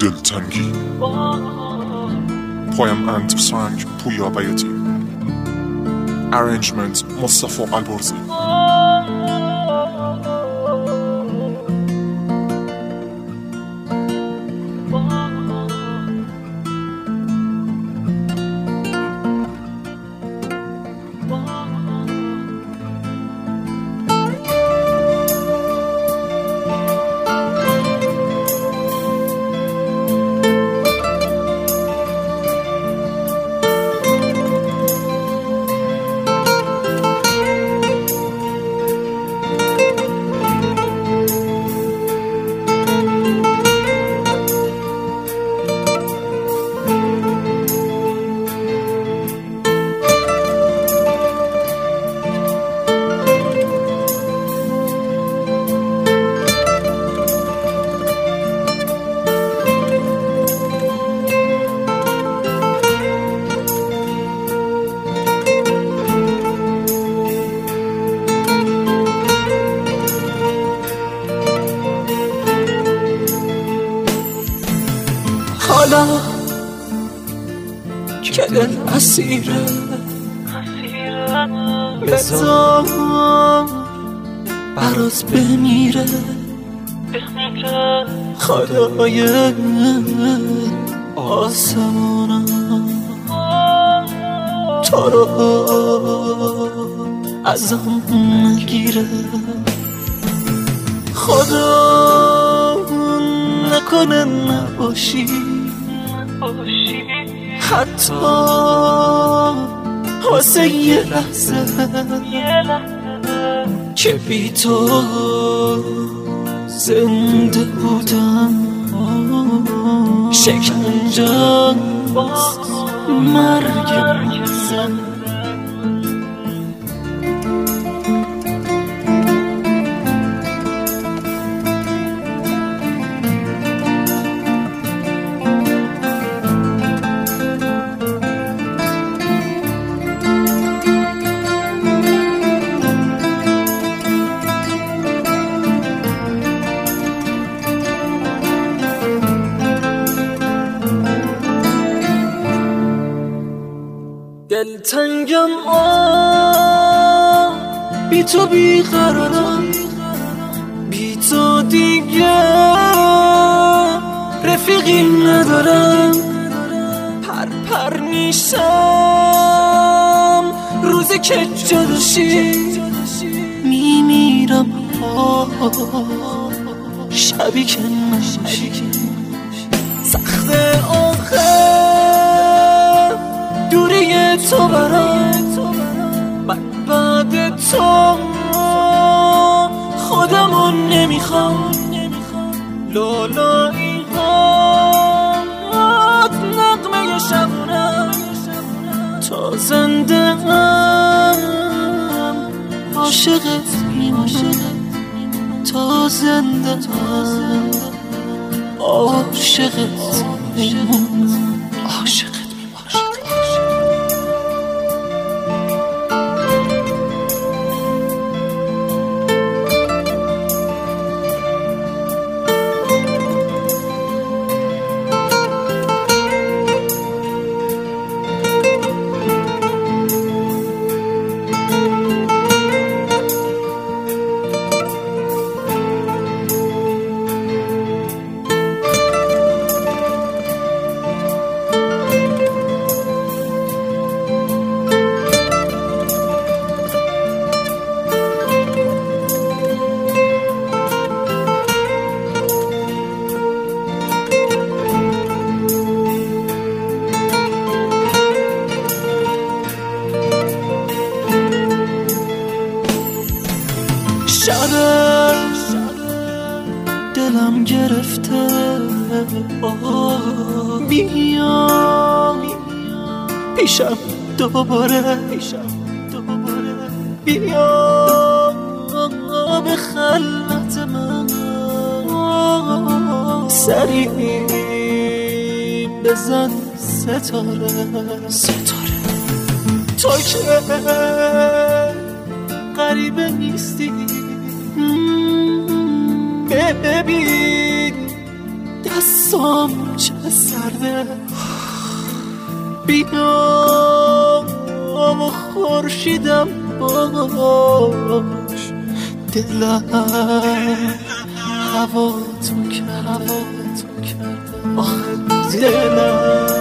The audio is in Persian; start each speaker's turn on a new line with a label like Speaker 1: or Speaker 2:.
Speaker 1: دلتنگی پایم اند سنگ پویا بیاتی ارنجمنت مصطفی البرزی
Speaker 2: حالا که دل اسیره بذار برات بمیره خدای آسمانم تو رو ازم نگیره خدا نکنه نباشی حتی واسه یه لحظه که بی تو زنده بودم شکنجه مرگ زن دلتنگم بی تو بیقرارم بی تو دیگه رفیقی ندارم پر میشم روزی که جداشی میمیرم شبی که نشی سخته آخر دوری تو برام بعد تو خودمون نمیخوام لالایی هات نغمه شبونم تا زنده هم عاشقت میمونم تا زنده هم عاشقت میمونم عاشقت دلم گرفته بیا پیشم دوباره بیا به خلوت من سریع بزن ستاره تو که غریبه نیستی ببین دست روزام چه سرده بیا و خورشیدم باش دلم هوا تو کرده آخه دلم